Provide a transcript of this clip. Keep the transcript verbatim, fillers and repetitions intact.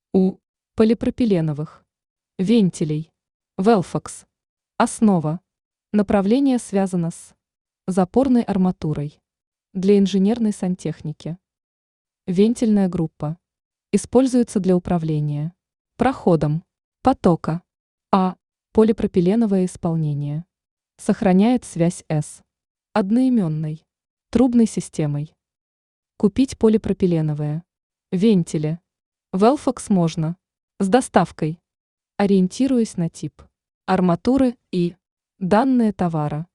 У полипропиленовых вентилей Velfox основа. Направление связано с запорной арматурой для инженерной сантехники. Вентильная группа используется для управления проходом потока. А. Полипропиленовое исполнение сохраняет связь с одноименной трубной системой. Купить полипропиленовые вентили Velfox можно с доставкой, ориентируясь на тип арматуры и данные товара.